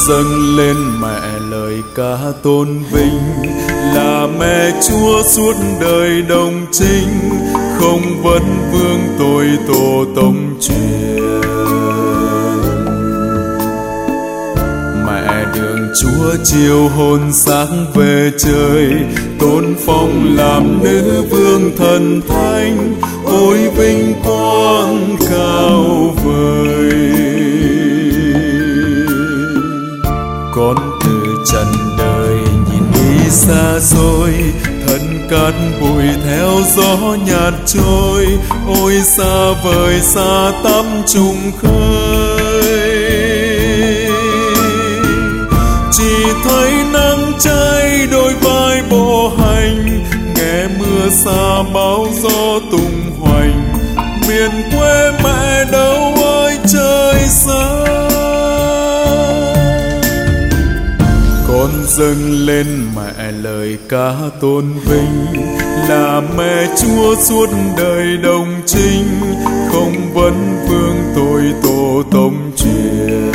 dâng lên mẹ lời ca tôn vinh, là mẹ Chúa suốt đời đồng trinh, không vấn vương tôi tổ tông truyền. Mẹ đường Chúa chiều hồn sáng về trời, tôn phong làm nữ vương thần thánh, ôi vinh quang cao vời. Con từ trần đời nhìn đi xa xôi, thân cát bụi theo gió nhạt trôi, ôi xa vời xa tắm trùng khơi. Chỉ thấy nắng cháy đôi vai bộ hành, nghe mưa xa bão gió tung hoành, miền quê mẹ đâu ơi trời xa. Con dâng lên mẹ lời ca tôn vinh, là mẹ Chúa suốt đời đồng trinh, không vấn vương tôi tổ tông truyền.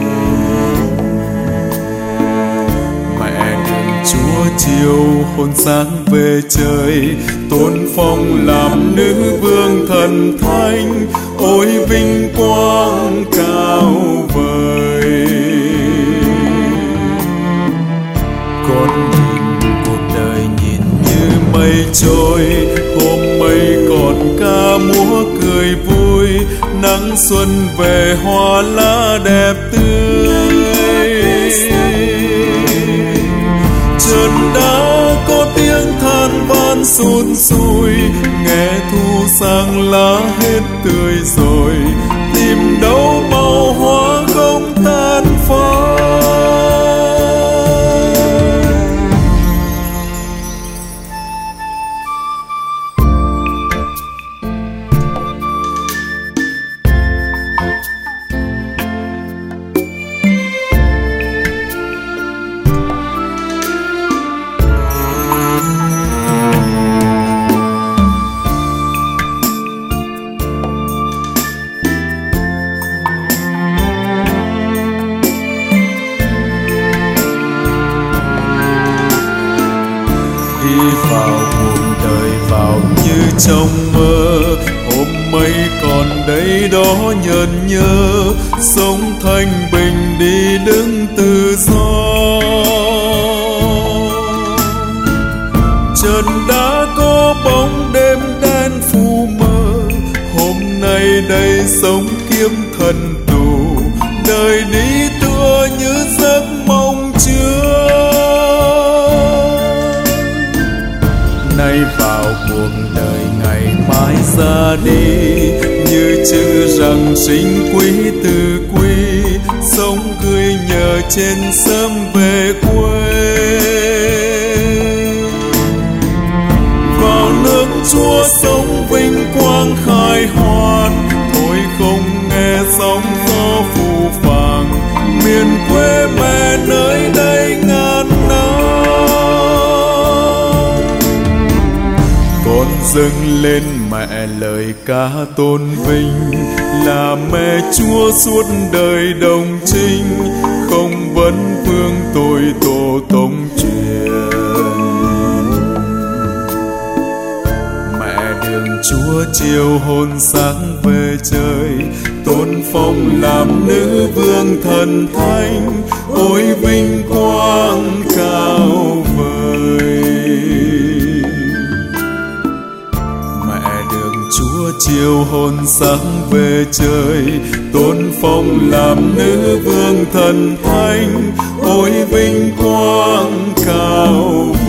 Mẹ đường Chúa chiều hồn sáng về trời, tôn phong làm nữ vương thần thánh, ôi vinh quang cao vời. Con nhìn cuộc đời nhìn như mây trôi, hôm mây còn ca múa cười vui, nắng xuân về hoa lá đẹp tươi. Chợt đã có tiếng than van sụt sùi, nghe thu sang lá hết tươi rồi, tìm đâu màu hoa không tan phai. Vào cuộc đời vào như trong mơ, hôm mây còn đây đó nhợn nhớ, sống thanh bình đi đứng tự do. Chợt đã có bóng đêm đen phù mờ, hôm nay đây sống kiếm thần tù, đời đi tựa như giấc mộng chưa. Nay vào cuộc đời ngày mai ra đi, như chữ rằng sinh quý từ quý, sống cười nhờ trên sớm về quê. Vào nước Chúa sống vinh quang khai hoàn, thôi không nghe sóng gió phù phàng, miền quê mẹ nơi đây ngàn năm. Con dâng lên mẹ lời ca tôn vinh, là mẹ Chúa suốt đời đồng trinh, không vấn vương tôi tổ tông truyền. Mẹ đường Chúa chiều hồn sáng về trời, tôn phong làm nữ vương thần thánh, ôi vinh quang cao vời. Chúa chiều hồn sáng về trời, tôn phong làm nữ vương thần thánh, ôi vinh quang cao